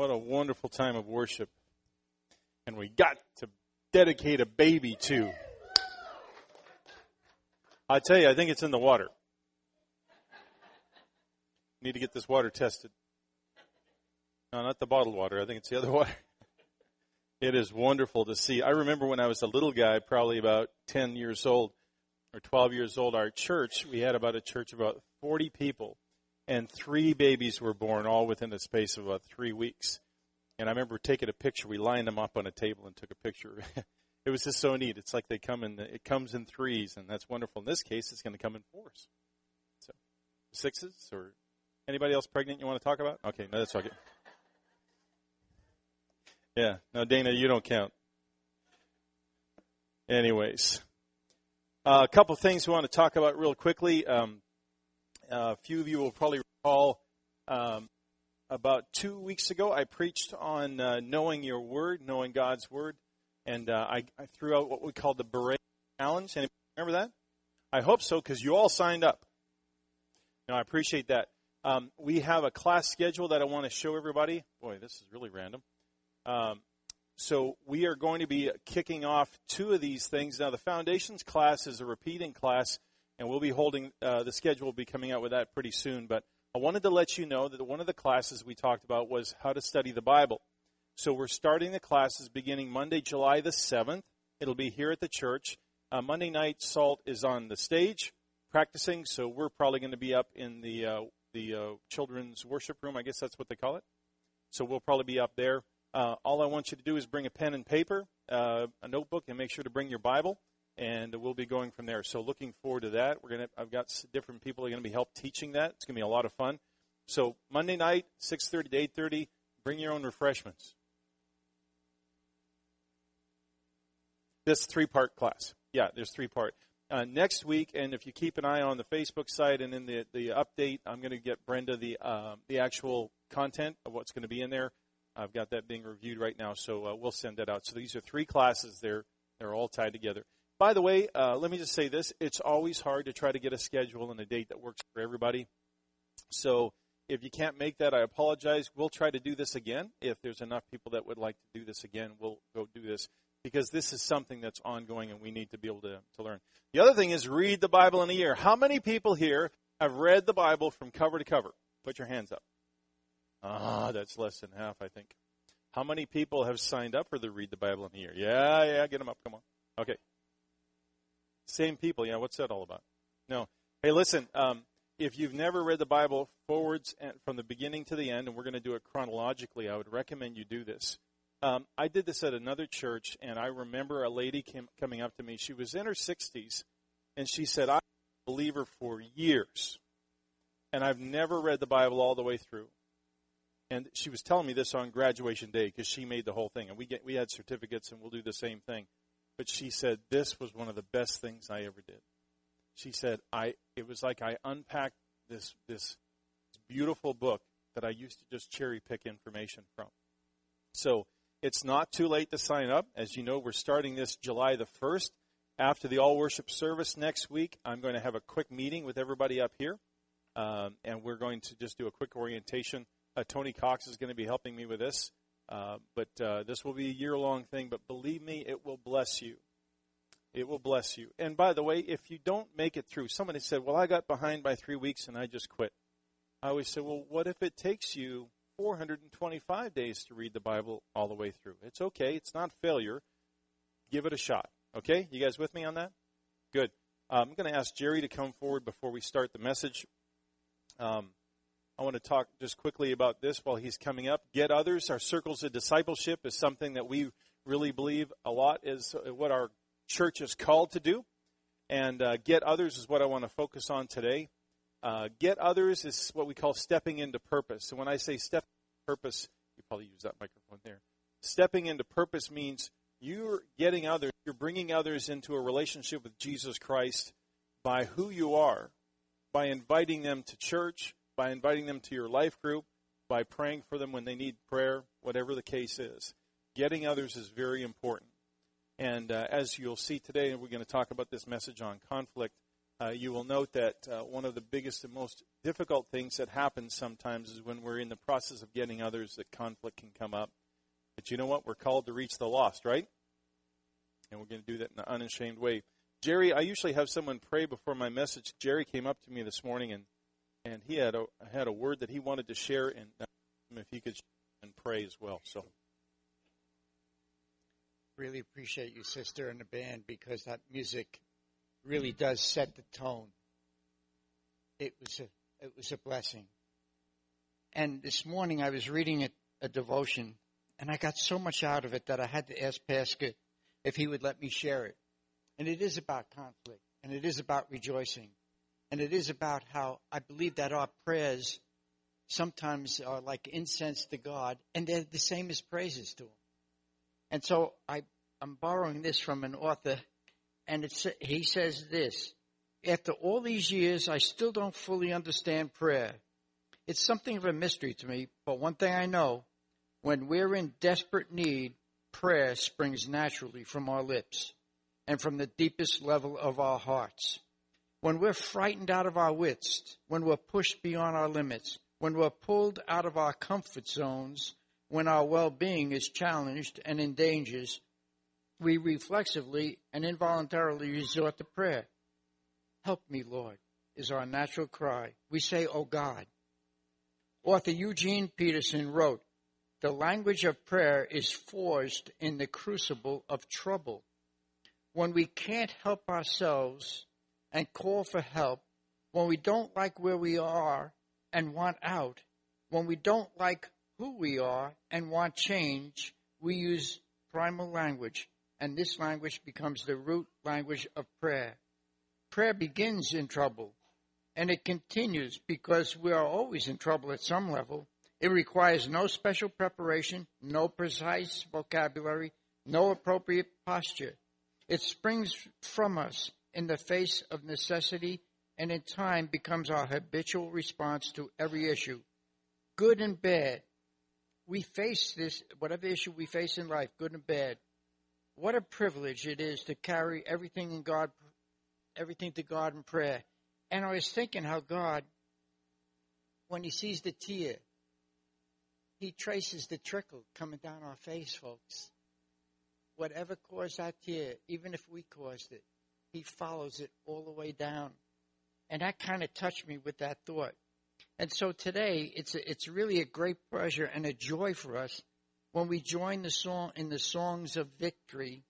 What a wonderful time of worship. And we got to dedicate a baby to. I tell you, I think it's in the water. Need to get this water tested. No, not the bottled water. I think it's the other water. It is wonderful to see. I remember when I was a little guy, probably about 10 years old or 12 years old, our church, we had about 40 people, and 3 babies were born all within the space of about 3 weeks. And I remember taking a picture. We lined them up on a table and took a picture. It was just so neat. It's like it comes in 3s, and that's wonderful. In this case, it's going to come in 4s. So 6s, or anybody else pregnant you want to talk about? Okay, no, that's okay. Yeah, no, Dana, you don't count. Anyways, a couple things we want to talk about real quickly. A few of you will probably recall about 2 weeks ago I preached on knowing your word, knowing God's word, and I threw out what we call the Beret Challenge. Anybody remember that? I hope so, because you all signed up. No, I appreciate that. We have a class schedule that I want to show everybody. Boy, this is really random. So we are going to be kicking off 2 of these things. Now, the Foundations class is a repeating class, and we'll be holding, the schedule will be coming out with that pretty soon. But I wanted to let you know that one of the classes we talked about was how to study the Bible. So we're starting the classes beginning Monday, July the 7th. It'll be here at the church. Monday night, Salt is on the stage practicing, so we're probably going to be up in the children's worship room. I guess that's what they call it. So we'll probably be up there. All I want you to do is bring a pen and paper, a notebook, and make sure to bring your Bible, and we'll be going from there. So looking forward to that. I've got different people who are going to be help teaching that. It's going to be a lot of fun. So Monday night, 6:30 to 8:30, bring your own refreshments. This 3-part class. Yeah, there's 3-part. Next week, and if you keep an eye on the Facebook site and in the update, I'm going to get Brenda the actual content of what's going to be in there. I've got that being reviewed right now, so we'll send that out. So these are 3 classes. They're all tied together. By the way, let me just say this. It's always hard to try to get a schedule and a date that works for everybody. So if you can't make that, I apologize. We'll try to do this again. If there's enough people that would like to do this again, we'll go do this, because this is something that's ongoing and we need to be able to learn. The other thing is read the Bible in a year. How many people here have read the Bible from cover to cover? Put your hands up. That's less than half, I think. How many people have signed up for the Read the Bible in a Year? Yeah, get them up. Come on. Okay. Same people. Yeah, what's that all about? No. Hey, listen, if you've never read the Bible forwards and from the beginning to the end, and we're going to do it chronologically, I would recommend you do this. I did this at another church, and I remember a lady coming up to me. She was in her 60s, and she said, I've been a believer for years, and I've never read the Bible all the way through. And she was telling me this on graduation day, because she made the whole thing. And we had certificates, and we'll do the same thing. But she said, this was one of the best things I ever did. She said, it was like I unpacked this beautiful book that I used to just cherry pick information from. So it's not too late to sign up. As you know, we're starting this July the 1st. After the all worship service next week, I'm going to have a quick meeting with everybody up here. And we're going to just do a quick orientation. Tony Cox is going to be helping me with this, but this will be a year-long thing. But believe me, it will bless you. It will bless you. And by the way, if you don't make it through, somebody said, well, I got behind by 3 weeks and I just quit. I always say, well, what if it takes you 425 days to read the Bible all the way through? It's okay. It's not failure. Give it a shot. Okay? You guys with me on that? Good. I'm going to ask Jerry to come forward before we start the message. I want to talk just quickly about this while he's coming up. Get others. Our circles of discipleship is something that we really believe a lot is what our church is called to do. And get others is what I want to focus on today. Get others is what we call stepping into purpose. So when I say step into purpose, you probably use that microphone there. Stepping into purpose means you're getting others, you're bringing others into a relationship with Jesus Christ by who you are, by inviting them to church, by inviting them to your life group, by praying for them when they need prayer, whatever the case is. Getting others is very important. And as you'll see today, and we're going to talk about this message on conflict, you will note that one of the biggest and most difficult things that happen sometimes is when we're in the process of getting others that conflict can come up. But you know what? We're called to reach the lost, right? And we're going to do that in an unashamed way. Jerry, I usually have someone pray before my message. Jerry came up to me this morning, and he had a word that he wanted to share, and if he could and pray as well. So, really appreciate you, sister, and the band, because that music really does set the tone. It was a blessing. And this morning I was reading a devotion, and I got so much out of it that I had to ask Pastor if he would let me share it. And it is about conflict, and it is about rejoicing, and it is about how I believe that our prayers sometimes are like incense to God, and they're the same as praises to Him. And so I'm borrowing this from an author, and he says this: after all these years, I still don't fully understand prayer. It's something of a mystery to me, but one thing I know, when we're in desperate need, prayer springs naturally from our lips and from the deepest level of our hearts. When we're frightened out of our wits, when we're pushed beyond our limits, when we're pulled out of our comfort zones, when our well-being is challenged and in danger, we reflexively and involuntarily resort to prayer. Help me, Lord, is our natural cry. We say, oh God. Author Eugene Peterson wrote, the language of prayer is forged in the crucible of trouble. When we can't help ourselves and call for help, when we don't like where we are and want out, when we don't like who we are and want change, we use primal language, and this language becomes the root language of prayer. Prayer begins in trouble, and it continues because we are always in trouble at some level. It requires no special preparation, no precise vocabulary, no appropriate posture. It springs from us in the face of necessity, and in time becomes our habitual response to every issue, good and bad. We face this, whatever issue we face in life, good and bad. What a privilege it is to carry everything to God in prayer. And I was thinking how God, when He sees the tear, He traces the trickle coming down our face, folks. Whatever caused that tear, even if we caused it, He follows it all the way down. And that kind of touched me with that thought. And so today, it's really a great pleasure and a joy for us when we join the song in the songs of victory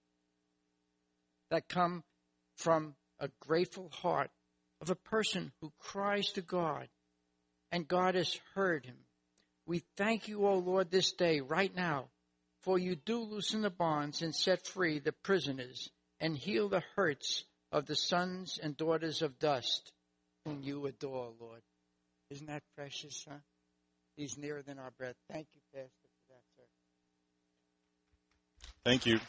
that come from a grateful heart of a person who cries to God, and God has heard him. We thank you, O Lord, this day, right now, for you do loosen the bonds and set free the prisoners and heal the hurts of the sons and daughters of dust whom you adore, Lord. Isn't that precious, huh? He's nearer than our breath. Thank you, Pastor, for that, sir. Thank you.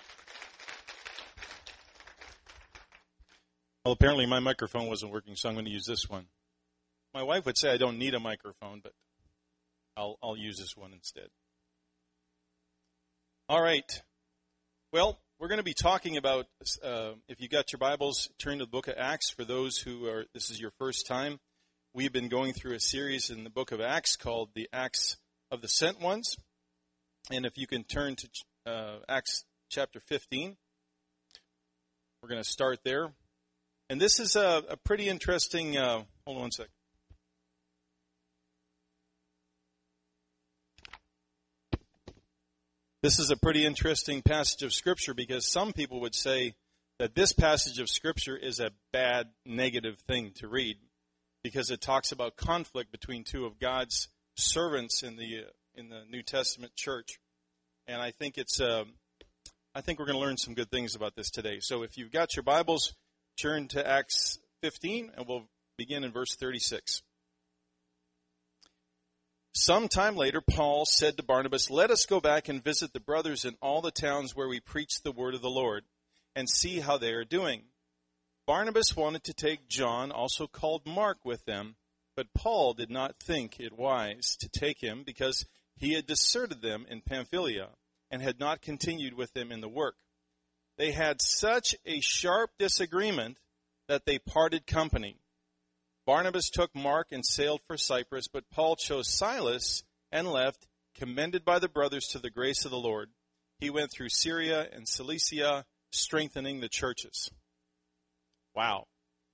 Well, apparently my microphone wasn't working, so I'm going to use this one. My wife would say I don't need a microphone, but I'll use this one instead. All right. Well, we're going to be talking about, if you got your Bibles, turn to the book of Acts. For those who are, this is your first time, we've been going through a series in the book of Acts called the Acts of the Sent Ones. And if you can turn to Acts chapter 15, we're going to start there. And this is a pretty interesting, hold on one second. This is a pretty interesting passage of Scripture because some people would say that this passage of Scripture is a bad, negative thing to read because it talks about conflict between two of God's servants in the New Testament church. And I think we're going to learn some good things about this today. So if you've got your Bibles, turn to Acts 15, and we'll begin in verse 36. Some time later, Paul said to Barnabas, "Let us go back and visit the brothers in all the towns where we preach the word of the Lord, and see how they are doing." Barnabas wanted to take John, also called Mark, with them, but Paul did not think it wise to take him because he had deserted them in Pamphylia and had not continued with them in the work. They had such a sharp disagreement that they parted company. Barnabas took Mark and sailed for Cyprus, but Paul chose Silas and left, commended by the brothers to the grace of the Lord. He went through Syria and Cilicia, strengthening the churches. Wow.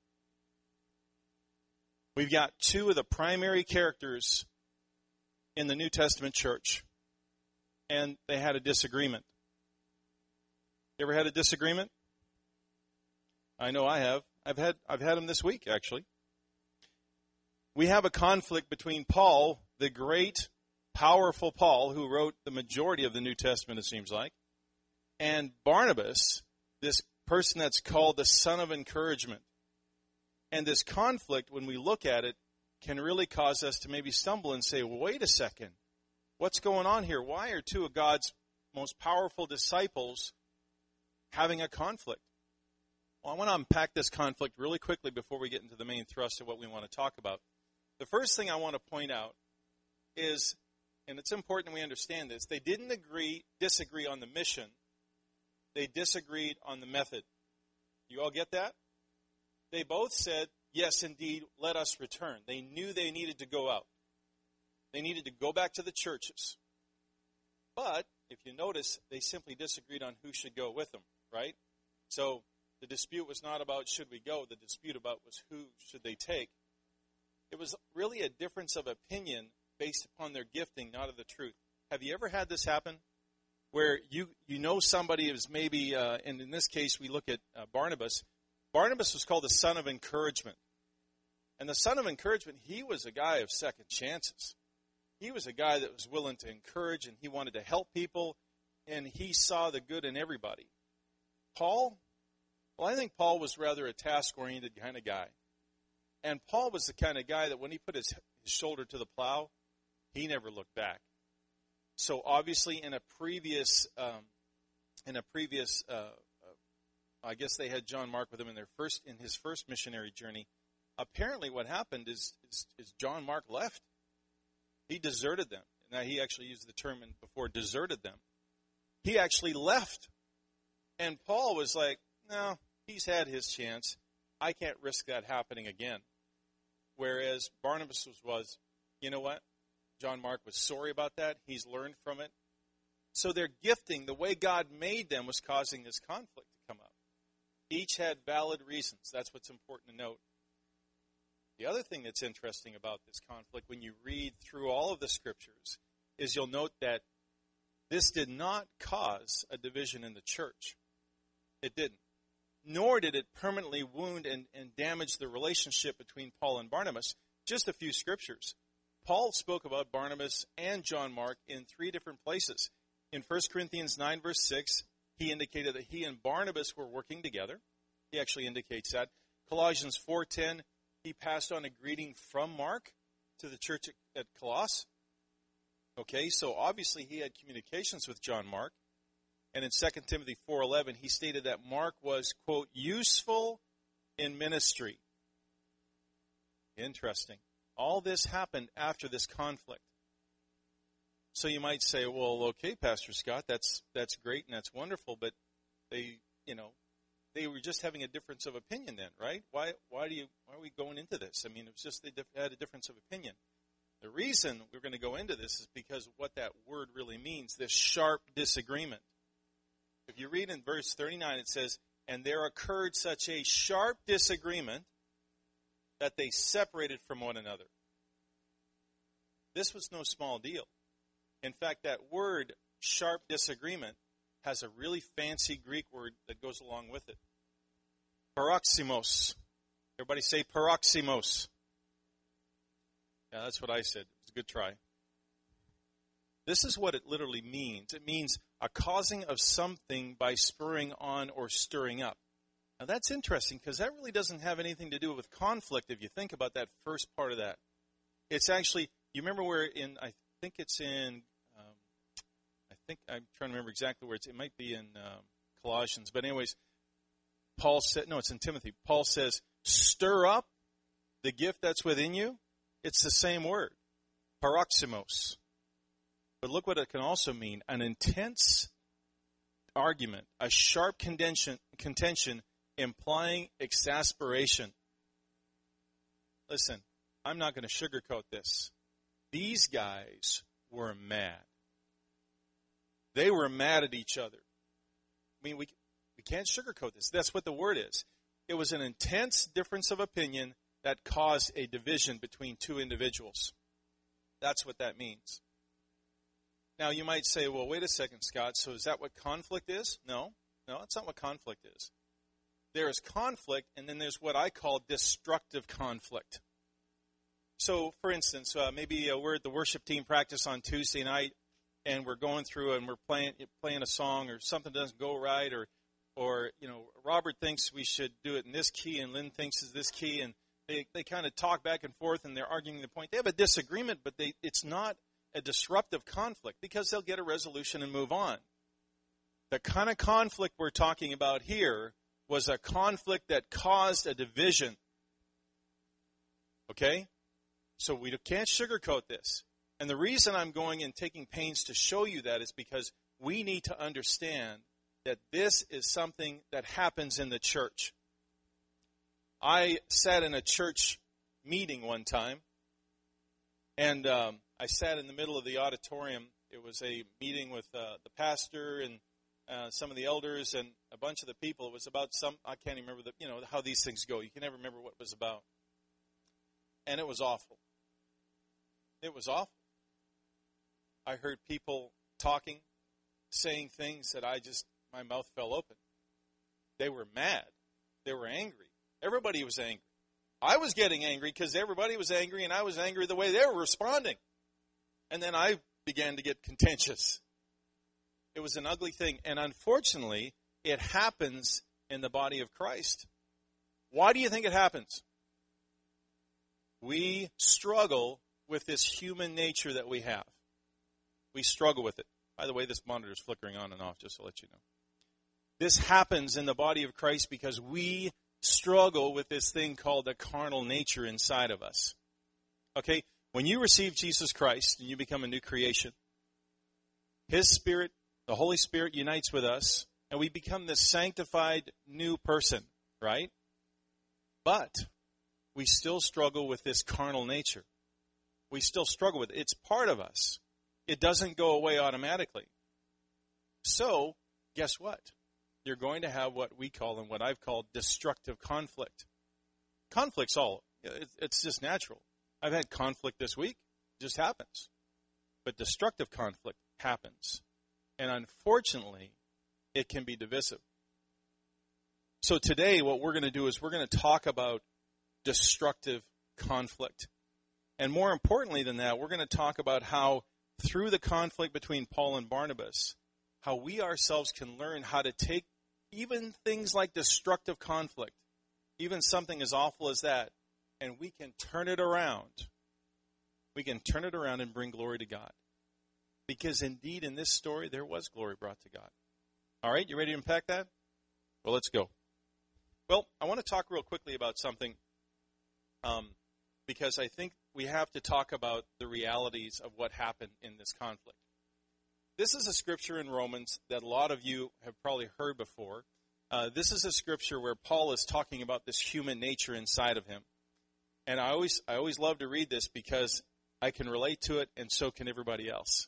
We've got two of the primary characters in the New Testament church, and they had a disagreement. You ever had a disagreement? I know I have. I've had them this week, actually. We have a conflict between Paul, the great, powerful Paul, who wrote the majority of the New Testament, it seems like, and Barnabas, this person that's called the son of encouragement. And this conflict, when we look at it, can really cause us to maybe stumble and say, well, wait a second. What's going on here? Why are two of God's most powerful disciples having a conflict? Well, I want to unpack this conflict really quickly before we get into the main thrust of what we want to talk about. The first thing I want to point out is, and it's important we understand this, they didn't disagree on the mission. They disagreed on the method. You all get that? They both said, yes, indeed, let us return. They knew they needed to go out. They needed to go back to the churches. But, if you notice, they simply disagreed on who should go with them, right? So, the dispute was not about should we go. The dispute about was who should they take. It was really a difference of opinion based upon their gifting, not of the truth. Have you ever had this happen? Where you know somebody is maybe, and in this case we look at Barnabas. Barnabas was called the son of encouragement. And the son of encouragement, he was a guy of second chances. He was a guy that was willing to encourage, and he wanted to help people, and he saw the good in everybody. Paul? Well, I think Paul was rather a task-oriented kind of guy. And Paul was the kind of guy that when he put his shoulder to the plow, he never looked back. So obviously in a previous I guess they had John Mark with him in his first missionary journey. Apparently what happened is John Mark left. He deserted them. Now he actually used the term before, deserted them. He actually left. And Paul was like, no, he's had his chance. I can't risk that happening again. Whereas Barnabas was, you know what? John Mark was sorry about that. He's learned from it. So their gifting, the way God made them, was causing this conflict to come up. Each had valid reasons. That's what's important to note. The other thing that's interesting about this conflict, when you read through all of the scriptures, is you'll note that this did not cause a division in the church. It didn't. Nor did it permanently wound and damage the relationship between Paul and Barnabas. Just a few scriptures. Paul spoke about Barnabas and John Mark in 3 different places. In 1 Corinthians 9, verse 6, he indicated that he and Barnabas were working together. He actually indicates that. Colossians 4:10, he passed on a greeting from Mark to the church at Colossus. Okay, so obviously he had communications with John Mark. And in 2 Timothy 4:11, he stated that Mark was, quote, useful in ministry. Interesting. All this happened after this conflict. So you might say, well, okay, Pastor Scott, that's great and that's wonderful, but they were just having a difference of opinion then, right? Why are we going into this? I mean, it was just they had a difference of opinion. The reason we're going to go into this is because of what that word really means, this sharp disagreement. If you read in verse 39, it says, and there occurred such a sharp disagreement that they separated from one another. This was no small deal. In fact, that word, sharp disagreement, has a really fancy Greek word that goes along with it. Paroxymos. Everybody say paroxymos. Yeah, that's what I said. It was a good try. This is what it literally means. It means a causing of something by spurring on or stirring up. Now that's interesting because that really doesn't have anything to do with conflict if you think about that first part of that. It's actually, you remember where I'm trying to remember exactly where it might be in Colossians. But anyways, Paul said, no, it's in Timothy. Paul says, stir up the gift that's within you. It's the same word, paroxymos. But look what it can also mean, an intense argument, a sharp contention implying exasperation. listen, I'm not going to sugarcoat this. These guys were mad. They were mad at each other. I mean, we can't sugarcoat this. That's what the word is. It was an intense difference of opinion that caused a division between two individuals. That's what that means. Now, you might say, well, wait a second, Scott, so is that what conflict is? No, that's not what conflict is. There is conflict, and then there's what I call destructive conflict. So, for instance, maybe we're at the worship team practice on Tuesday night, and we're going through and we're playing a song, or something doesn't go right, or Robert thinks we should do it in this key, and Lynn thinks it's this key, and they kind of talk back and forth, and they're arguing the point. They have a disagreement, but it's not a disruptive conflict, because they'll get a resolution and move on. The kind of conflict we're talking about here was a conflict that caused a division. Okay? So we can't sugarcoat this. And the reason I'm going and taking pains to show you that is because we need to understand that this is something that happens in the church. I sat in a church meeting one time, and I sat in the middle of the auditorium. It was a meeting with the pastor and some of the elders and a bunch of the people. It was about I can't even remember how these things go. You can never remember what it was about. And it was awful. It was awful. I heard people talking, saying things that my mouth fell open. They were mad. They were angry. Everybody was angry. I was getting angry because everybody was angry, and I was angry the way they were responding. And then I began to get contentious. It was an ugly thing. And unfortunately, it happens in the body of Christ. Why do you think it happens? We struggle with this human nature that we have. We struggle with it. By the way, this monitor is flickering on and off, just to let you know. This happens in the body of Christ because we struggle with this thing called the carnal nature inside of us. Okay? When you receive Jesus Christ and you become a new creation, His Spirit, the Holy Spirit, unites with us, and we become this sanctified new person, right? But we still struggle with this carnal nature. We still struggle with it. It's part of us. It doesn't go away automatically. So, guess what? You're going to have what we call, and what I've called, destructive conflict. Conflict's it's just natural. I've had conflict this week. It just happens. But destructive conflict happens. And unfortunately, it can be divisive. So today, what we're going to do is we're going to talk about destructive conflict. And more importantly than that, we're going to talk about how, through the conflict between Paul and Barnabas, how we ourselves can learn how to take even things like destructive conflict, even something as awful as that, and we can turn it around. We can turn it around and bring glory to God. Because indeed, in this story, there was glory brought to God. All right, you ready to unpack that? Well, let's go. Well, I want to talk real quickly about something, because I think we have to talk about the realities of what happened in this conflict. This is a scripture in Romans that a lot of you have probably heard before. This is a scripture where Paul is talking about this human nature inside of him. And I always love to read this because I can relate to it, and so can everybody else.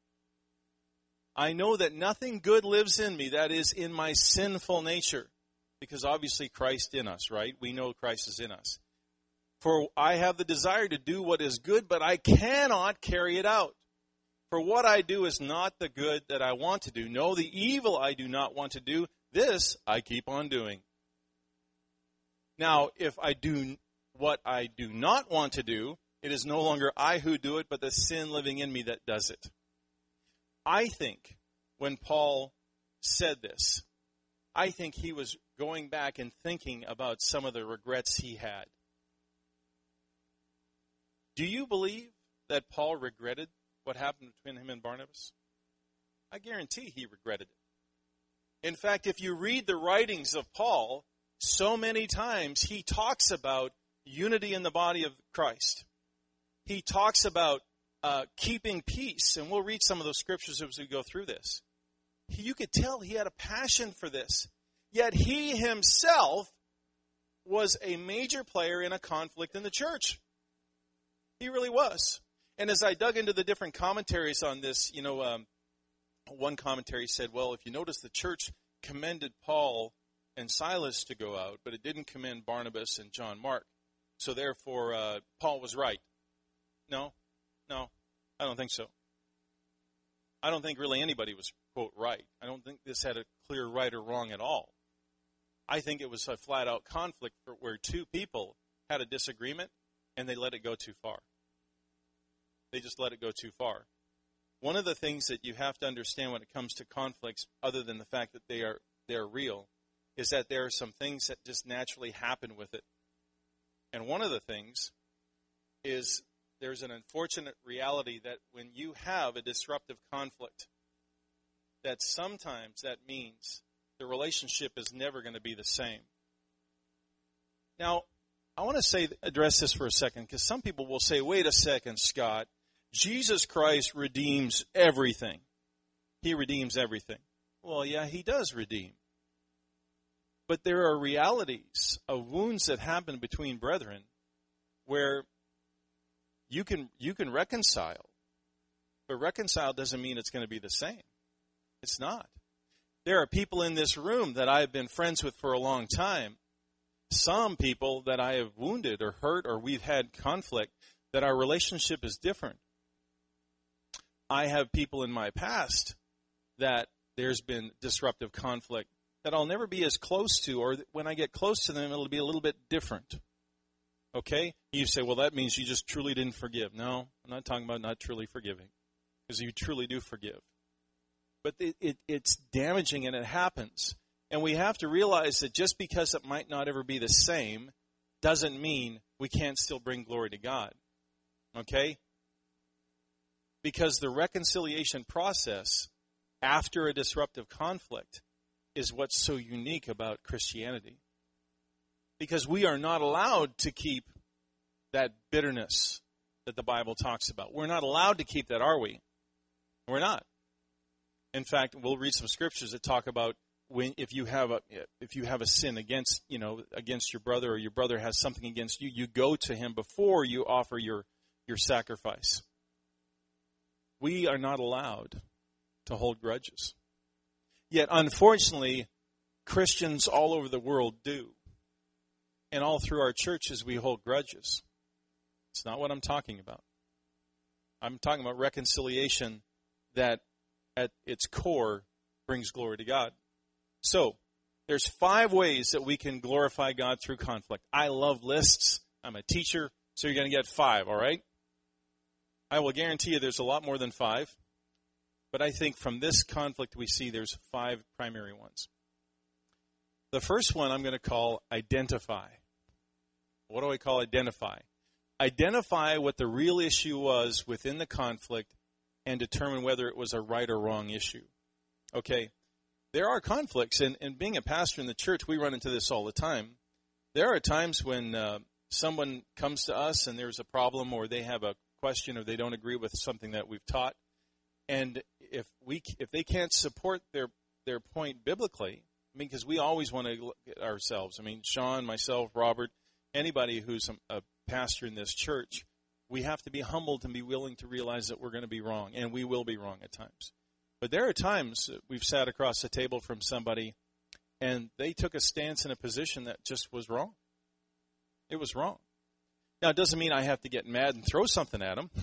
I know that nothing good lives in me, that is, in my sinful nature. Because obviously Christ in us, right? We know Christ is in us. For I have the desire to do what is good, but I cannot carry it out. For what I do is not the good that I want to do. No, the evil I do not want to do, this I keep on doing. Now, if I do what I do not want to do, it is no longer I who do it, but the sin living in me that does it. I think when Paul said this, I think he was going back and thinking about some of the regrets he had. Do you believe that Paul regretted what happened between him and Barnabas? I guarantee he regretted it. In fact, if you read the writings of Paul, so many times he talks about unity in the body of Christ. He talks about keeping peace, and we'll read some of those scriptures as we go through this. You could tell he had a passion for this. Yet he himself was a major player in a conflict in the church. He really was. And as I dug into the different commentaries on this, one commentary said, well, if you notice, the church commended Paul and Silas to go out, but it didn't commend Barnabas and John Mark. So therefore, Paul was right. No, I don't think so. I don't think really anybody was, quote, right. I don't think this had a clear right or wrong at all. I think it was a flat-out conflict where two people had a disagreement and they let it go too far. They just let it go too far. One of the things that you have to understand when it comes to conflicts, other than the fact that they're real, is that there are some things that just naturally happen with it. And one of the things is there's an unfortunate reality that when you have a disruptive conflict, that sometimes that means the relationship is never going to be the same. Now, I want to address this for a second, because some people will say, wait a second, Scott, Jesus Christ redeems everything. He redeems everything. Well, yeah, he does redeem. But there are realities of wounds that happen between brethren where you can reconcile. But reconcile doesn't mean it's going to be the same. It's not. There are people in this room that I have been friends with for a long time. Some people that I have wounded or hurt or we've had conflict, that our relationship is different. I have people in my past that there's been disruptive conflict that I'll never be as close to, or when I get close to them, it'll be a little bit different. Okay? You say, well, that means you just truly didn't forgive. No, I'm not talking about not truly forgiving, because you truly do forgive. But it's damaging, and it happens. And we have to realize that just because it might not ever be the same doesn't mean we can't still bring glory to God. Okay? Because the reconciliation process after a disruptive conflict is what's so unique about Christianity. Because we are not allowed to keep that bitterness that the Bible talks about. We're not allowed to keep that, are we? We're not. In fact, we'll read some scriptures that talk about if you have a sin against your brother, or your brother has something against you, you go to him before you offer your sacrifice. We are not allowed to hold grudges. Yet, unfortunately, Christians all over the world do. And all through our churches, we hold grudges. It's not what I'm talking about. I'm talking about reconciliation that, at its core, brings glory to God. So, there's 5 ways that we can glorify God through conflict. I love lists. I'm a teacher, so you're going to get 5, all right? I will guarantee you there's a lot more than 5. But I think from this conflict we see there's 5 primary ones. The first one I'm going to call identify. What do I call identify? Identify what the real issue was within the conflict and determine whether it was a right or wrong issue. Okay, there are conflicts, and being a pastor in the church, we run into this all the time. There are times when someone comes to us and there's a problem, or they have a question, or they don't agree with something that we've taught. And if they can't support their point biblically, I mean, because we always want to look at ourselves. I mean, Sean, myself, Robert, anybody who's a pastor in this church, we have to be humbled and be willing to realize that we're going to be wrong, and we will be wrong at times. But there are times we've sat across the table from somebody, and they took a stance in a position that just was wrong. It was wrong. Now, it doesn't mean I have to get mad and throw something at them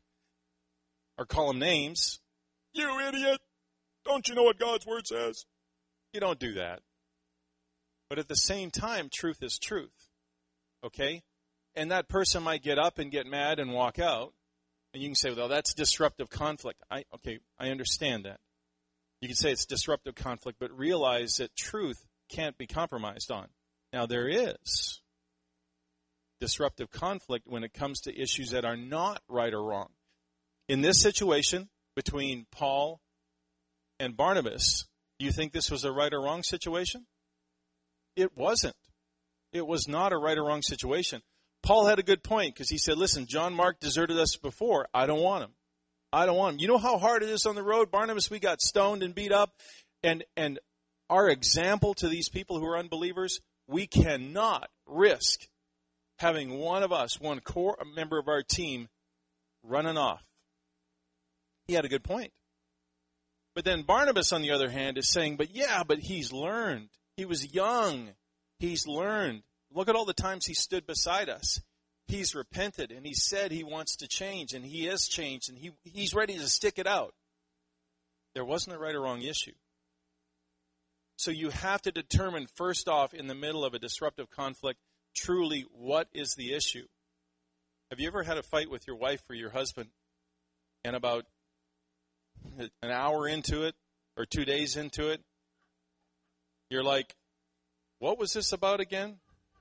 or call them names. You idiot! Don't you know what God's Word says? You don't do that. But at the same time, truth is truth. Okay? And that person might get up and get mad and walk out. And you can say, well, that's disruptive conflict. I understand that. You can say it's disruptive conflict, but realize that truth can't be compromised on. Now, there is disruptive conflict when it comes to issues that are not right or wrong. In this situation, between Paul and Barnabas, do you think this was a right or wrong situation? It wasn't. It was not a right or wrong situation. Paul had a good point, because he said, listen, John Mark deserted us before. I don't want him. I don't want him. You know how hard it is on the road? Barnabas, we got stoned and beat up. And our example to these people who are unbelievers We cannot risk having one of us, one core member of our team, running off. He had a good point. But then Barnabas, on the other hand, is saying, but he's learned. He was young. He's learned. Look at all the times he stood beside us. He's repented, and he said he wants to change, and he has changed, and he's ready to stick it out. There wasn't a right or wrong issue. So you have to determine, first off, in the middle of a disruptive conflict, truly what is the issue. Have you ever had a fight with your wife or your husband, and about an hour into it or 2 days into it, you're like, what was this about again?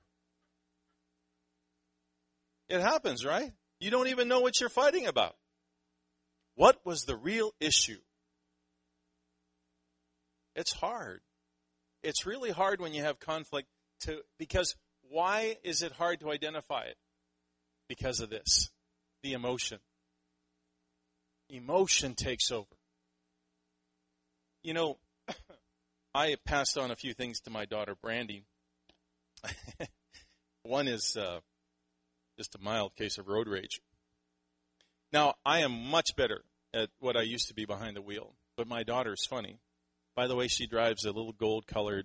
It happens, right? You don't even know what you're fighting about. What was the real issue? It's hard. It's really hard when you have conflict because why is it hard to identify it? Because of this, the emotion. Emotion takes over. You know, I passed on a few things to my daughter, Brandy. One is just a mild case of road rage. Now, I am much better at what I used to be behind the wheel, but my daughter's funny. By the way, she drives a little gold-colored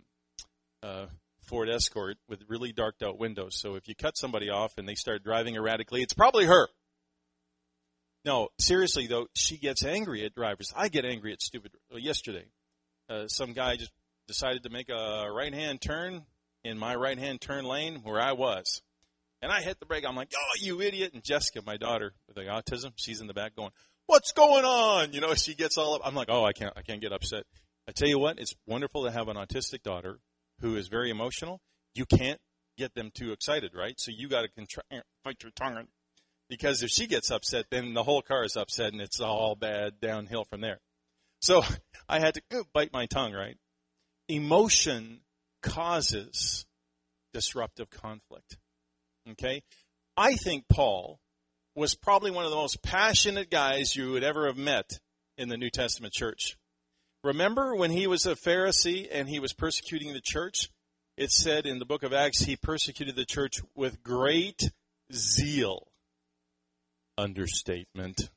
Ford Escort with really darked-out windows. So if you cut somebody off and they start driving erratically, it's probably her. No, seriously, though, she gets angry at drivers. I get angry at stupid. Yesterday, some guy just decided to make a right-hand turn in my right-hand turn lane where I was. And I hit the brake. I'm like, oh, you idiot. And Jessica, my daughter with the autism, she's in the back going, what's going on? You know, she gets all up. I'm like, oh, I can't get upset. I tell you what, it's wonderful to have an autistic daughter who is very emotional. You can't get them too excited, right? So you got to fight your tongue. Because if she gets upset, then the whole car is upset, and it's all bad downhill from there. So I had to bite my tongue, right? Emotion causes disruptive conflict. Okay? I think Paul was probably one of the most passionate guys you would ever have met in the New Testament church. Remember when he was a Pharisee and he was persecuting the church? It said in the book of Acts, he persecuted the church with great zeal. Understatement.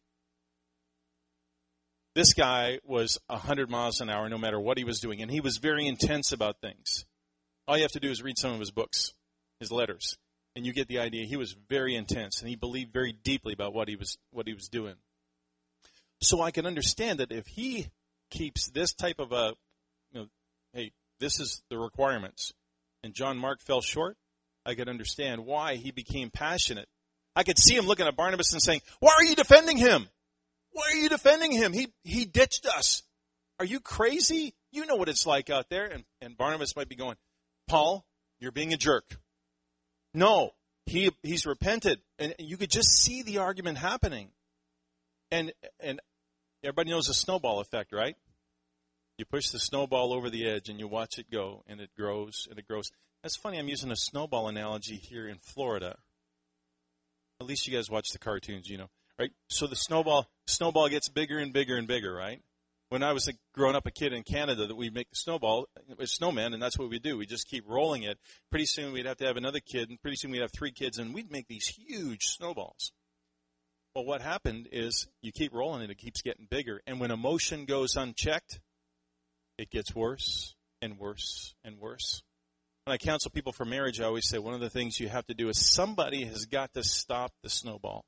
This guy was 100 miles an hour no matter what he was doing, and he was very intense about things. All you have to do is read some of his books, his letters, and you get the idea. He was very intense, and he believed very deeply about what he was doing. So I can understand that if he keeps this type of hey, this is the requirements, and John Mark fell short, I could understand why he became passionate. I could see him looking at Barnabas and saying, why are you defending him? Why are you defending him? He ditched us. Are you crazy? You know what it's like out there. And Barnabas might be going, Paul, you're being a jerk. No, he's repented. And you could just see the argument happening. And everybody knows the snowball effect, right? You push the snowball over the edge and you watch it go, and it grows and it grows. That's funny, I'm using a snowball analogy here in Florida. At least you guys watch the cartoons, you know, right? So the snowball gets bigger and bigger and bigger, right? When I was growing up a kid in Canada, that we'd make the snowball, a snowman, and that's what we do. We just keep rolling it. Pretty soon we'd have to have another kid, and pretty soon we'd have 3 kids, and we'd make these huge snowballs. Well, what happened is you keep rolling it, it keeps getting bigger. And when emotion goes unchecked, it gets worse and worse and worse. When I counsel people for marriage, I always say one of the things you have to do is somebody has got to stop the snowball.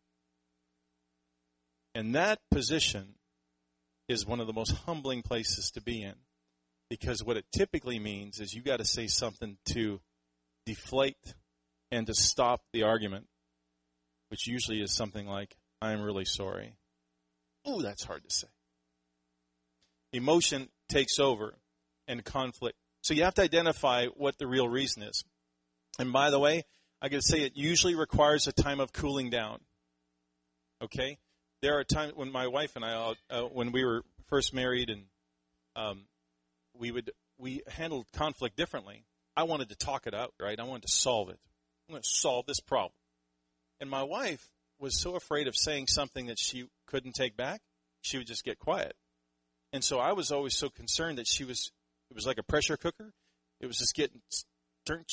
And that position is one of the most humbling places to be in. Because what it typically means is you got to say something to deflate and to stop the argument, which usually is something like, I'm really sorry. Ooh, that's hard to say. Emotion takes over and conflict. So you have to identify what the real reason is. And by the way, I got to say it usually requires a time of cooling down. Okay? There are times when my wife and I, when we were first married, and we handled conflict differently. I wanted to talk it out, right? I wanted to solve it. I'm going to solve this problem. And my wife was so afraid of saying something that she couldn't take back, she would just get quiet. And so I was always so concerned that it was like a pressure cooker. It was just getting turned,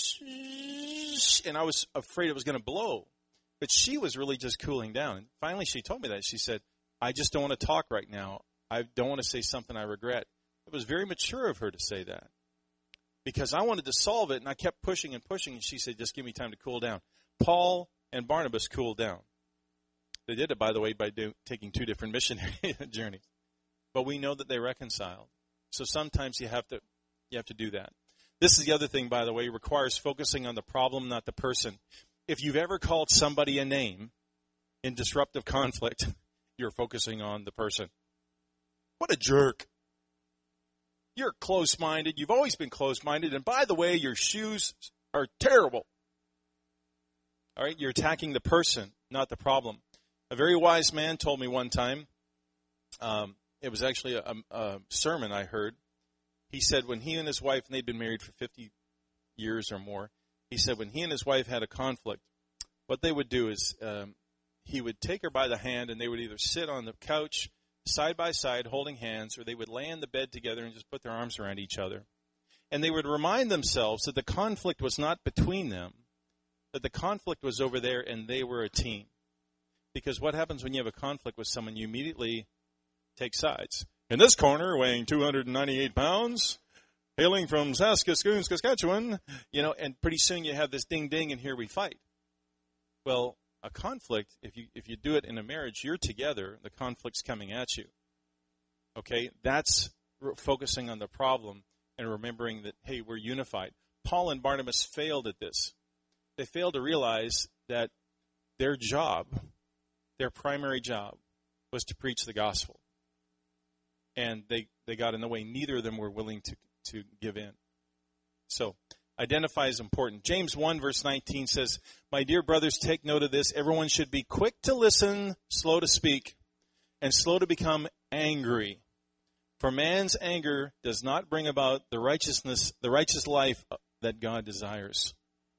and I was afraid it was going to blow. But she was really just cooling down. And finally, she told me that. She said, I just don't want to talk right now. I don't want to say something I regret. It was very mature of her to say that, because I wanted to solve it, and I kept pushing and pushing, and she said, just give me time to cool down. Paul and Barnabas cooled down. They did it, by the way, by taking 2 different missionary journeys. But we know that they reconciled. So sometimes you have to do that. This is the other thing, by the way, requires focusing on the problem, not the person. If you've ever called somebody a name in disruptive conflict, you're focusing on the person. What a jerk. You're close-minded. You've always been close-minded. And by the way, your shoes are terrible. All right, you're attacking the person, not the problem. A very wise man told me one time, it was actually a sermon I heard. He said when he and his wife, and they'd been married for 50 years or more, he said when he and his wife had a conflict, what they would do is he would take her by the hand, and they would either sit on the couch side by side holding hands, or they would lay in the bed together and just put their arms around each other. And they would remind themselves that the conflict was not between them, that the conflict was over there and they were a team. Because what happens when you have a conflict with someone, you immediately take sides. In this corner, weighing 298 pounds, hailing from Saskatchewan, and pretty soon you have this ding-ding, and here we fight. Well, a conflict, if you do it in a marriage, you're together, the conflict's coming at you. Okay? That's focusing on the problem and remembering that, hey, we're unified. Paul and Barnabas failed at this. They failed to realize that their job, their primary job, was to preach the gospel. And they got in the way. Neither of them were willing to give in. So, identify is important. James 1 verse 19 says, my dear brothers, take note of this. Everyone should be quick to listen, slow to speak, and slow to become angry. For man's anger does not bring about the righteous life that God desires.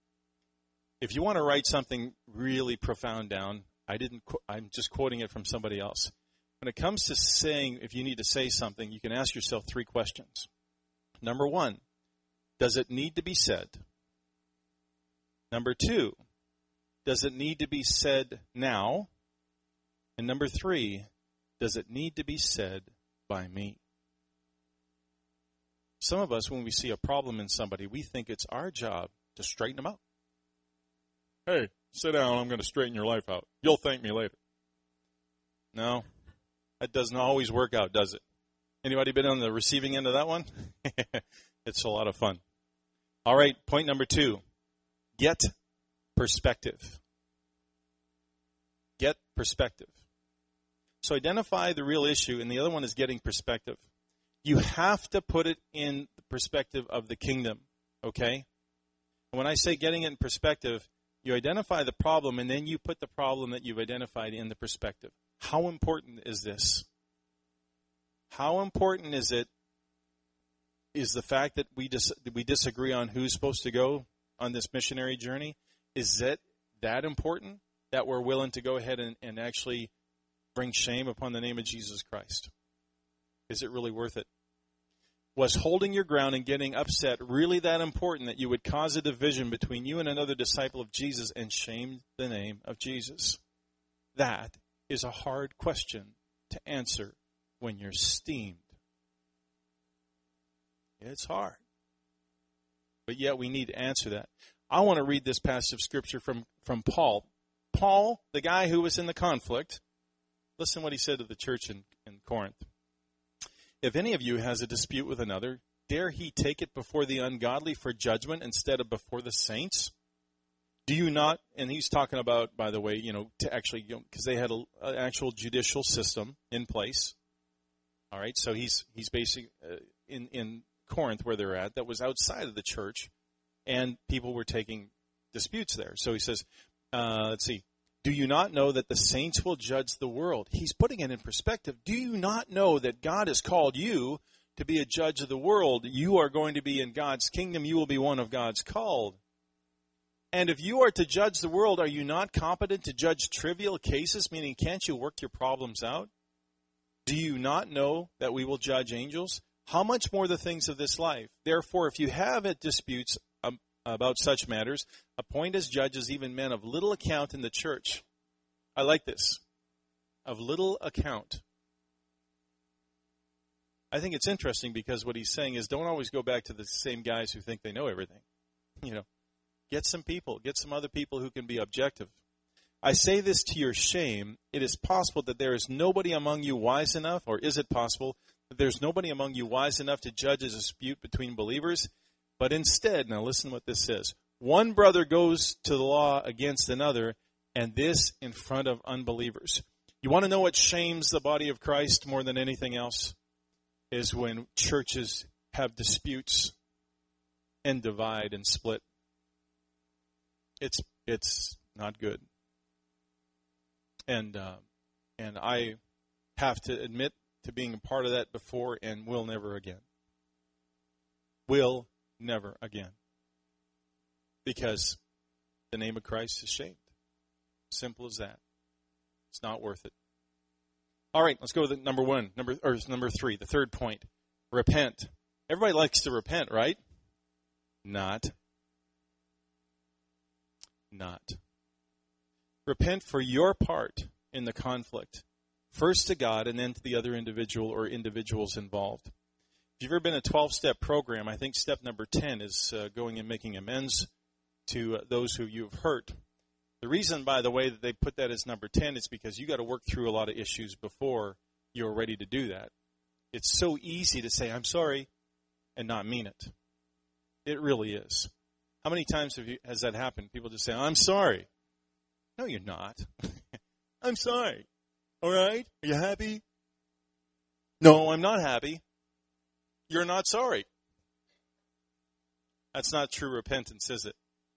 If you want to write something really profound down, I'm just quoting it from somebody else. When it comes to saying, if you need to say something, you can ask yourself 3 questions. Number 1, does it need to be said? Number 2, does it need to be said now? And number 3, does it need to be said by me? Some of us, when we see a problem in somebody, we think it's our job to straighten them out. Hey, sit down, I'm going to straighten your life out. You'll thank me later. No, that doesn't always work out, does it? Anybody been on the receiving end of that one? It's a lot of fun. All right, point number 2. Get perspective. Get perspective. So identify the real issue, and the other one is getting perspective. You have to put it in the perspective of the kingdom, okay? And when I say getting it in perspective, you identify the problem, and then you put the problem that you've identified in the perspective. How important is this? How important is it? Is the fact that we disagree on who's supposed to go on this missionary journey? Is it that important that we're willing to go ahead and actually bring shame upon the name of Jesus Christ? Is it really worth it? Was holding your ground and getting upset really that important that you would cause a division between you and another disciple of Jesus and shame the name of Jesus? That is a hard question to answer when you're steamed. It's hard. But yet we need to answer that. I want to read this passage of Scripture from Paul. Paul, the guy who was in the conflict, listen what he said to the church in Corinth. If any of you has a dispute with another, dare he take it before the ungodly for judgment instead of before the saints? Do you not, and he's talking about, by the way, to actually, because they had an actual judicial system in place. All right, so he's basically in Corinth where they're at, that was outside of the church, and people were taking disputes there. So he says, let's see, do you not know that the saints will judge the world? He's putting it in perspective. Do you not know that God has called you to be a judge of the world? You are going to be in God's kingdom. You will be one of God's called. And if you are to judge the world, are you not competent to judge trivial cases? Meaning, can't you work your problems out? Do you not know that we will judge angels? How much more the things of this life? Therefore, if you have disputes about such matters. Appoint as judges even men of little account in the church. I like this. Of little account. I think it's interesting because what he's saying is don't always go back to the same guys who think they know everything. Get some people. Get some other people who can be objective. I say this to your shame. It is possible that there is nobody among you wise enough, or is it possible that there's nobody among you wise enough to judge a dispute between believers? But instead, now listen what this says. One brother goes to the law against another, and this in front of unbelievers. You want to know what shames the body of Christ more than anything else? Is when churches have disputes and divide and split. It's not good. And I have to admit to being a part of that before and will never again. Will never again. Because the name of Christ is shamed. Simple as that. It's not worth it. All right, let's go to number 3, the third point. Repent. Everybody likes to repent, right? Not. Repent for your part in the conflict. First to God and then to the other individual or individuals involved. If you've ever been a 12-step program, I think step number 10 is going and making amends to those who you've hurt. The reason, by the way, that they put that as number 10 is because you got to work through a lot of issues before you're ready to do that. It's so easy to say, I'm sorry, and not mean it. It really is. How many times has that happened? People just say, I'm sorry. No, you're not. I'm sorry. All right? Are you happy? No, I'm not happy. You're not sorry. That's not true repentance, is it?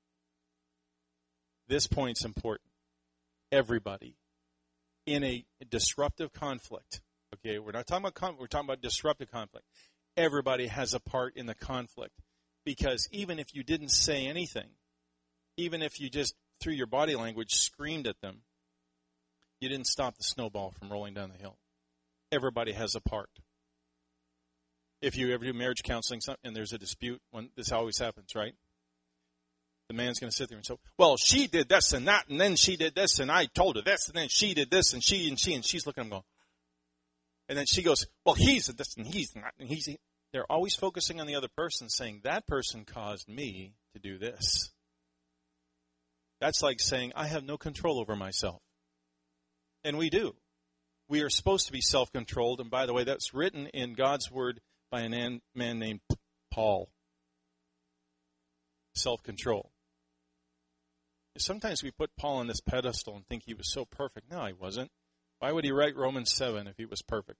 This point's important. Everybody in a disruptive conflict, okay, we're not talking about conflict, we're talking about disruptive conflict. Everybody has a part in the conflict because even if you didn't say anything, even if you just through your body language screamed at them, you didn't stop the snowball from rolling down the hill. Everybody has a part. If you ever do marriage counseling and there's a dispute, this always happens, right? The man's going to sit there and say, well, she did this and that, and then she did this, and I told her this, and then she did this, and she's looking at him going. And then she goes, well, he's this, and he's not, and he's. They're always focusing on the other person, saying, that person caused me to do this. That's like saying, I have no control over myself. And we do. We are supposed to be self-controlled, and by the way, that's written in God's Word by a man named Paul. Self-control. Sometimes we put Paul on this pedestal and think he was so perfect. No, he wasn't. Why would he write Romans 7 if he was perfect?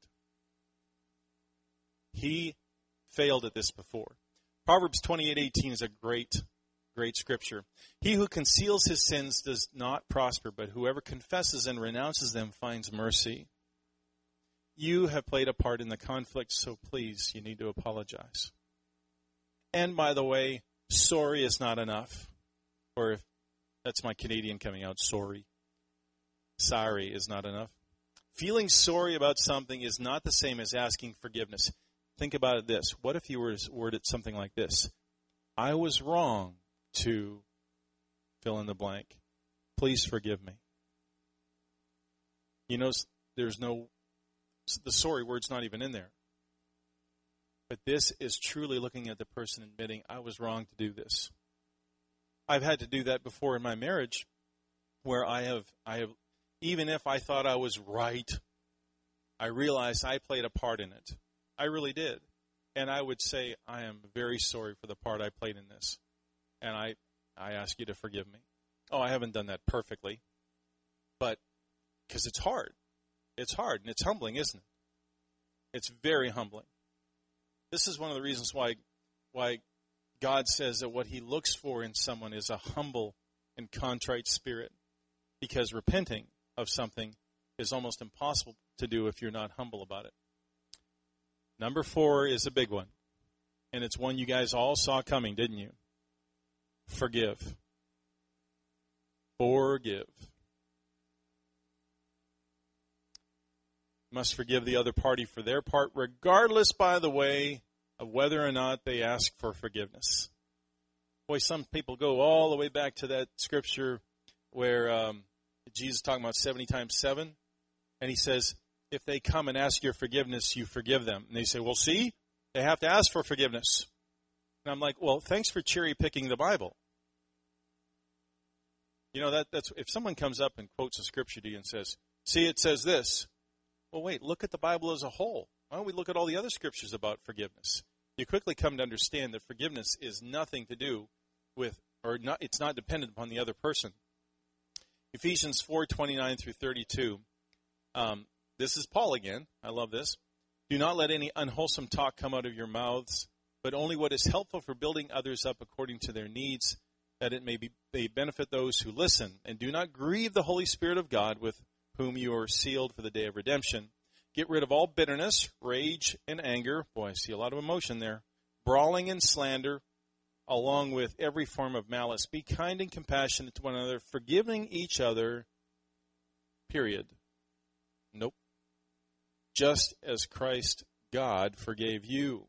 He failed at this before. Proverbs 28:18 is a great scripture. He who conceals his sins does not prosper, but whoever confesses and renounces them finds mercy. You have played a part in the conflict, so please, you need to apologize. And by the way, sorry is not enough. Or if that's my Canadian coming out, sorry. Sorry is not enough. Feeling sorry about something is not the same as asking forgiveness. Think about it this. What if you were to word it something like this? I was wrong to fill in the blank. Please forgive me. You know, the sorry word's not even in there. But this is truly looking at the person admitting, I was wrong to do this. I've had to do that before in my marriage, where I have, even if I thought I was right, I realized I played a part in it. I really did. And I would say, I am very sorry for the part I played in this. And I ask you to forgive me. Oh, I haven't done that perfectly. But, because it's hard. It's hard, and it's humbling, isn't it? It's very humbling. This is one of the reasons why God says that what he looks for in someone is a humble and contrite spirit. Because repenting of something is almost impossible to do if you're not humble about it. Number 4 is a big one. And it's one you guys all saw coming, didn't you? Forgive. Forgive. You must forgive the other party for their part, regardless, by the way, of whether or not they ask for forgiveness. Boy, some people go all the way back to that scripture where Jesus is talking about 70 times 7. And he says, if they come and ask your forgiveness, you forgive them. And they say, well, see, they have to ask for forgiveness. And I'm like, well, thanks for cherry picking the Bible. You know, that's if someone comes up and quotes a scripture to you and says, see, it says this. Well, wait, look at the Bible as a whole. Why don't we look at all the other scriptures about forgiveness? You quickly come to understand that forgiveness is nothing to do with, or not, it's not dependent upon the other person. Ephesians 4:29 through 32. This is Paul again. I love this. Do not let any unwholesome talk come out of your mouths, but only what is helpful for building others up according to their needs, that it may benefit those who listen. And do not grieve the Holy Spirit of God, with whom you are sealed for the day of redemption. Get rid of all bitterness, rage, and anger. Boy, I see a lot of emotion there. Brawling and slander, along with every form of malice. Be kind and compassionate to one another, forgiving each other, period. Nope. Just as Christ, God, forgave you.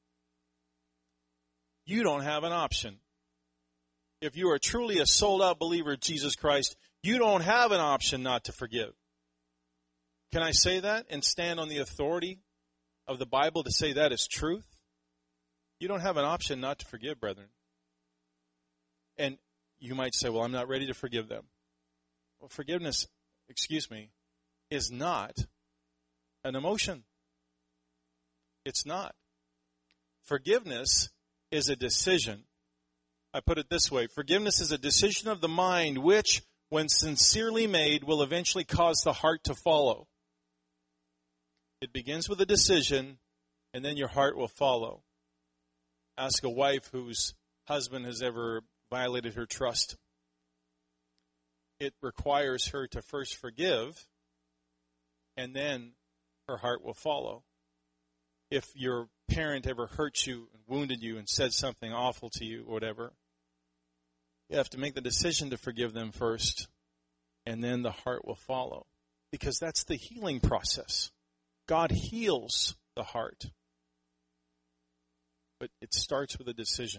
You don't have an option. If you are truly a sold-out believer of Jesus Christ, you don't have an option not to forgive. Can I say that and stand on the authority of the Bible to say that is truth? You don't have an option not to forgive, brethren. And you might say, well, I'm not ready to forgive them. Well, forgiveness, is not an emotion. It's not. Forgiveness is a decision. I put it this way. Forgiveness is a decision of the mind which, when sincerely made, will eventually cause the heart to follow. It begins with a decision, and then your heart will follow. Ask a wife whose husband has ever violated her trust. It requires her to first forgive, and then her heart will follow. If your parent ever hurt you and wounded you and said something awful to you or whatever, you have to make the decision to forgive them first, and then the heart will follow. Because that's the healing process. God heals the heart. But it starts with a decision.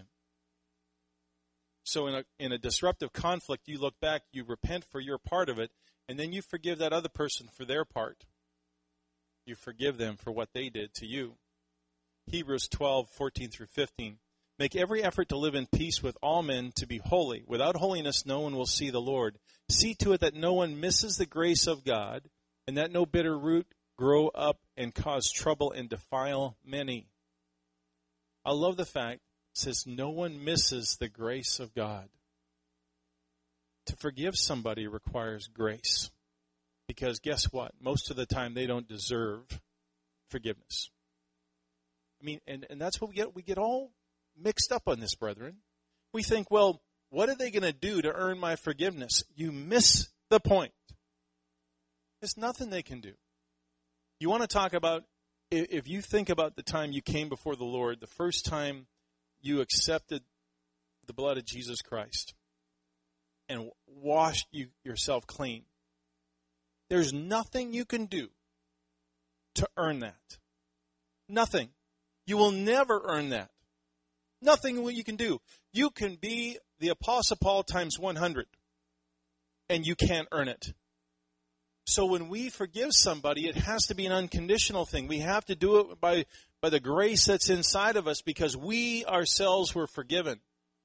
So in a disruptive conflict, you look back, you repent for your part of it, and then you forgive that other person for their part. You forgive them for what they did to you. Hebrews 12:14 through 15. Make every effort to live in peace with all men, to be holy. Without holiness, no one will see the Lord. See to it that no one misses the grace of God, and that no bitter root grow up and cause trouble and defile many. I love the fact it says no one misses the grace of God. To forgive somebody requires grace. Because guess what? Most of the time they don't deserve forgiveness. I mean, and that's what we get. We get all mixed up on this, brethren. We think, well, what are they going to do to earn my forgiveness? You miss the point. There's nothing they can do. You want to talk about, if you think about the time you came before the Lord, the first time you accepted the blood of Jesus Christ and washed yourself clean, there's nothing you can do to earn that. Nothing. You will never earn that. Nothing you can do. You can be the Apostle Paul times 100, and you can't earn it. So when we forgive somebody, it has to be an unconditional thing. We have to do it by the grace that's inside of us because we ourselves were forgiven.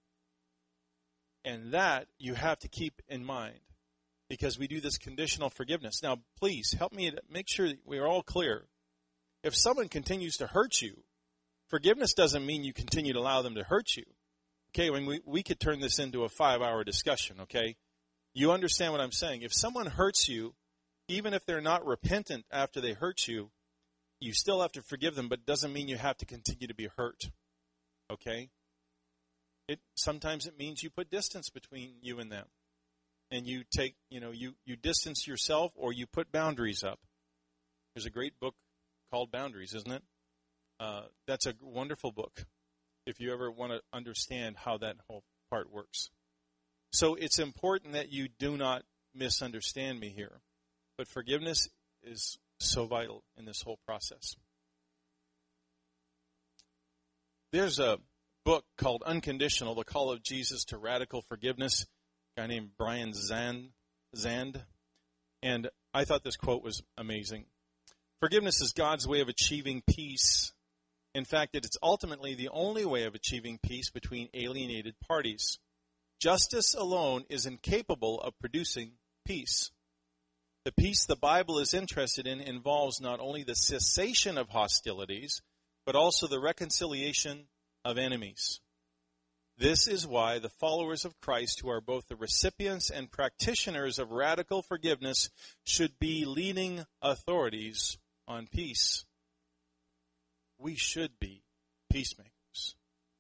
And that you have to keep in mind because we do this conditional forgiveness. Now, please help me to make sure that we're all clear. If someone continues to hurt you, forgiveness doesn't mean you continue to allow them to hurt you. Okay, when we could turn this into a 5-hour discussion, okay? You understand what I'm saying. If someone hurts you, even if they're not repentant after they hurt you, you still have to forgive them, but it doesn't mean you have to continue to be hurt. Okay? Sometimes it means you put distance between you and them. And you take, you distance yourself or you put boundaries up. There's a great book called Boundaries, isn't it? That's a wonderful book if you ever want to understand how that whole part works. So it's important that you do not misunderstand me here. But forgiveness is so vital in this whole process. There's a book called Unconditional, The Call of Jesus to Radical Forgiveness, a guy named Brian Zand. And I thought this quote was amazing. Forgiveness is God's way of achieving peace. In fact, it's ultimately the only way of achieving peace between alienated parties. Justice alone is incapable of producing peace. The peace the Bible is interested in involves not only the cessation of hostilities, but also the reconciliation of enemies. This is why the followers of Christ, who are both the recipients and practitioners of radical forgiveness, should be leading authorities on peace. We should be peacemakers.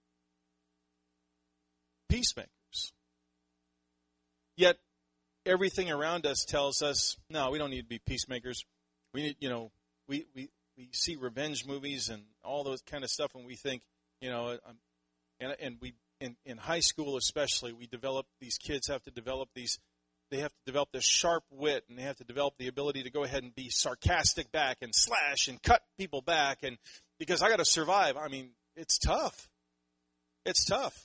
Peacemakers. Yet, everything around us tells us, no, we don't need to be peacemakers. We need, we see revenge movies and all those kind of stuff, and we think, and we in high school especially, these kids have to develop these. They have to develop this sharp wit, and they have to develop the ability to go ahead and be sarcastic back and slash and cut people back, and because I got to survive. I mean, it's tough. It's tough.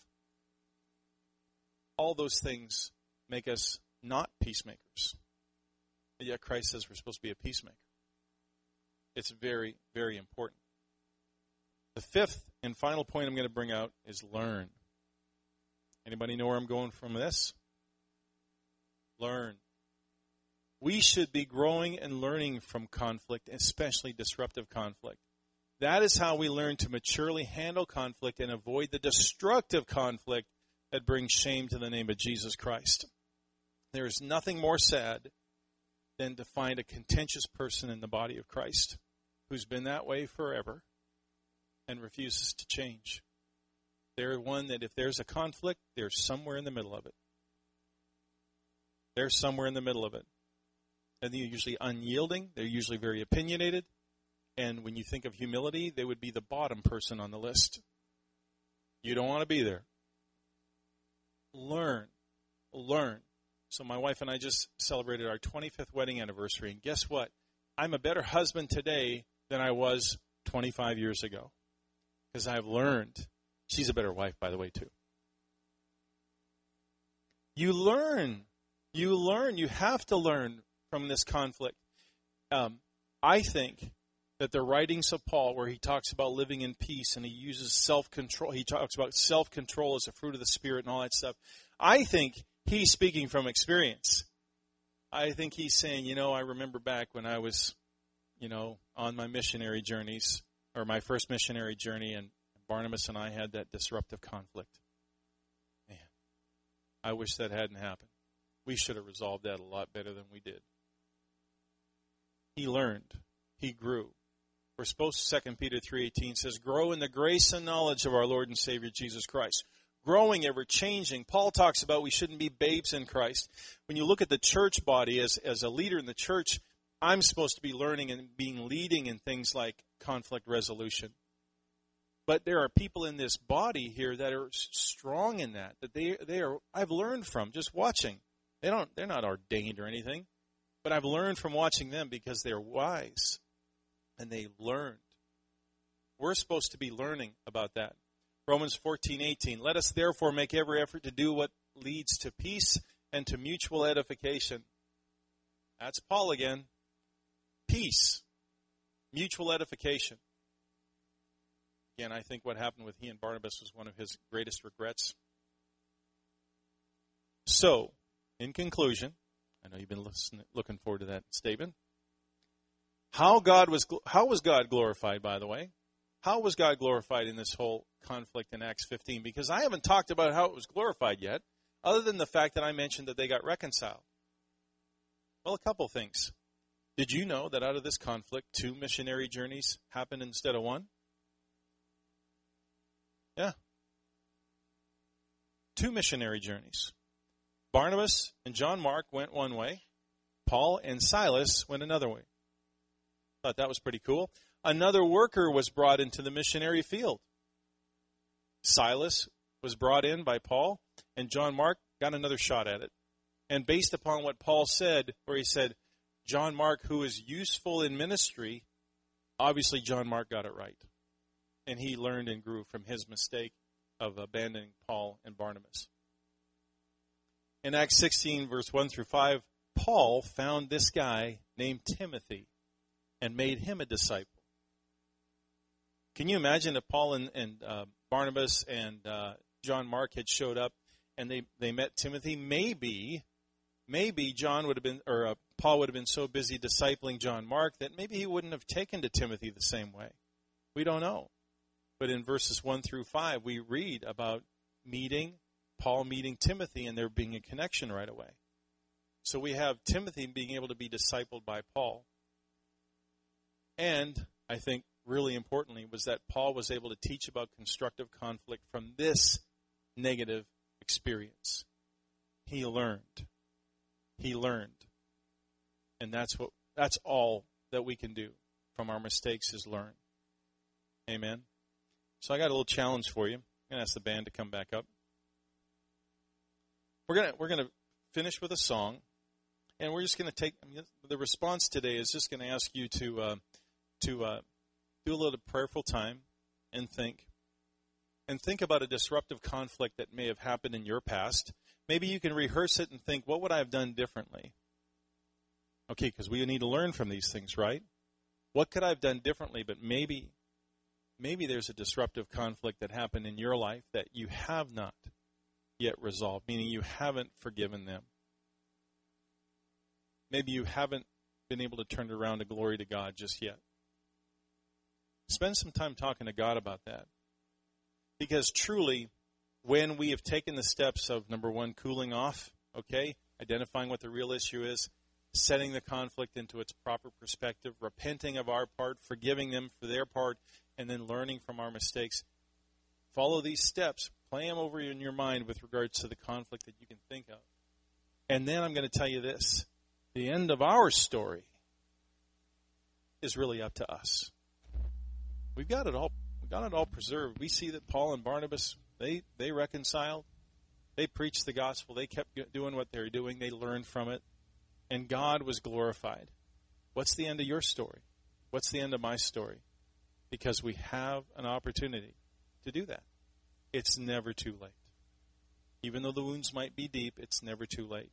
All those things make us not peacemakers. And yet Christ says we're supposed to be a peacemaker. It's very, very important. The fifth and final point I'm going to bring out is learn. Anybody know where I'm going from this? Learn. We should be growing and learning from conflict, especially disruptive conflict. That is how we learn to maturely handle conflict and avoid the destructive conflict that brings shame to the name of Jesus Christ. There is nothing more sad than to find a contentious person in the body of Christ who's been that way forever and refuses to change. They're one that if there's a conflict, they're somewhere in the middle of it. They're somewhere in the middle of it. And they're usually unyielding. They're usually very opinionated. And when you think of humility, they would be the bottom person on the list. You don't want to be there. Learn. So my wife and I just celebrated our 25th wedding anniversary. And guess what? I'm a better husband today than I was 25 years ago. Because I've learned. She's a better wife, by the way, too. You learn. You have to learn from this conflict. I think that the writings of Paul, where he talks about living in peace and he uses self-control, he talks about self-control as a fruit of the Spirit and all that stuff. I think he's speaking from experience. I think he's saying, I remember back when I was, on my missionary journeys, or my first missionary journey, and Barnabas and I had that disruptive conflict. Man, I wish that hadn't happened. We should have resolved that a lot better than we did. He learned. He grew. We're supposed to, 2 Peter 3:18 says, grow in the grace and knowledge of our Lord and Savior Jesus Christ. Growing, ever changing. Paul talks about we shouldn't be babes in Christ. When you look at the church body as a leader in the church, I'm supposed to be learning and leading in things like conflict resolution. But there are people in this body here that are strong in that they are. I've learned from just watching. They're not ordained or anything, but I've learned from watching them because they're wise and they learned. We're supposed to be learning about that. Romans 14:18. Let us therefore make every effort to do what leads to peace and to mutual edification. That's Paul again. Peace, mutual edification. Again, I think what happened with he and Barnabas was one of his greatest regrets. So, in conclusion, I know you've been looking forward to that statement. How was God glorified, by the way? How was God glorified in this whole conflict in Acts 15? Because I haven't talked about how it was glorified yet, other than the fact that I mentioned that they got reconciled. Well, a couple things. Did you know that out of this conflict, 2 missionary journeys happened instead of 1? Yeah. 2 missionary journeys. Barnabas and John Mark went one way. Paul and Silas went another way. Thought that was pretty cool. Another worker was brought into the missionary field. Silas was brought in by Paul, and John Mark got another shot at it. And based upon what Paul said, where he said, John Mark, who is useful in ministry, obviously John Mark got it right. And he learned and grew from his mistake. of abandoning Paul and Barnabas. In Acts 16, verse 1 through 5, Paul found this guy named Timothy and made him a disciple. Can you imagine if Paul and Barnabas and John Mark had showed up and they met Timothy? Maybe John would have been, or Paul would have been so busy discipling John Mark that maybe he wouldn't have taken to Timothy the same way. We don't know. But in verses 1 through 5, we read about Paul meeting Timothy, and there being a connection right away. So we have Timothy being able to be discipled by Paul. And I think really importantly was that Paul was able to teach about constructive conflict from this negative experience. He learned. And that's all that we can do from our mistakes is learn. Amen. So I got a little challenge for you. I'm going to ask the band to come back up. We're going to finish with a song, and we're just going to take the response today is just going to ask you to do a little prayerful time and think about a disruptive conflict that may have happened in your past. Maybe you can rehearse it and think, what would I have done differently? Okay, because we need to learn from these things, right? What could I have done differently? But maybe there's a disruptive conflict that happened in your life that you have not yet resolved, meaning you haven't forgiven them. Maybe you haven't been able to turn it around to glory to God just yet. Spend some time talking to God about that. Because truly, when we have taken the steps of, number one, cooling off, okay, identifying what the real issue is, setting the conflict into its proper perspective, repenting of our part, forgiving them for their part, and then learning from our mistakes. Follow these steps. Play them over in your mind with regards to the conflict that you can think of. And then I'm going to tell you this. The end of our story is really up to us. We've got it all preserved. We see that Paul and Barnabas, they reconciled. They preached the gospel. They kept doing what they were doing. They learned from it. And God was glorified. What's the end of your story? What's the end of my story? Because we have an opportunity to do that. It's never too late. Even though the wounds might be deep, it's never too late.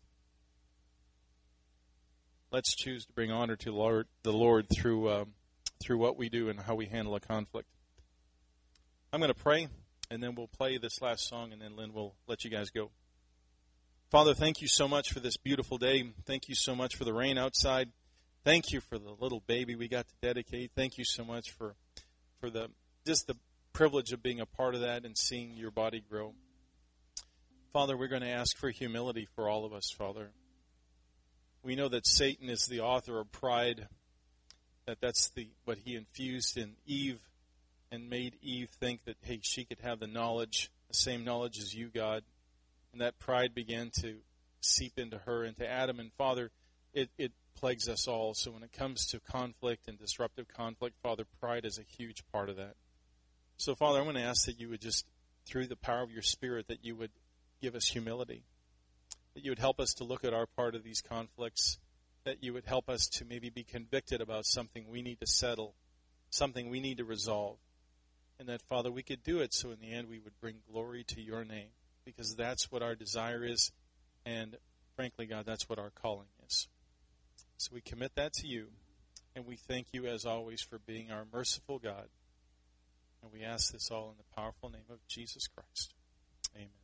Let's choose to bring honor to the Lord through what we do and how we handle a conflict. I'm going to pray, and then we'll play this last song, and then Lynn will let you guys go. Father, thank you so much for this beautiful day. Thank you so much for the rain outside. Thank you for the little baby we got to dedicate. Thank you so much for the privilege of being a part of that and seeing your body grow. Father, we're going to ask for humility for all of us, Father. We know that Satan is the author of pride, that's what he infused in Eve and made Eve think that, hey, she could have the same knowledge as you, God. And that pride began to seep into her, into Adam. And Father, it plagues us all. So when it comes to conflict and disruptive conflict, Father, pride is a huge part of that. So, Father, I'm going to ask that you would just, through the power of your Spirit, that you would give us humility, that you would help us to look at our part of these conflicts, that you would help us to maybe be convicted about something we need to settle, something we need to resolve, and that, Father, we could do it so in the end we would bring glory to your name, because that's what our desire is, and frankly, God, that's what our calling is. So we commit that to you, and we thank you, as always, for being our merciful God. And we ask this all in the powerful name of Jesus Christ. Amen.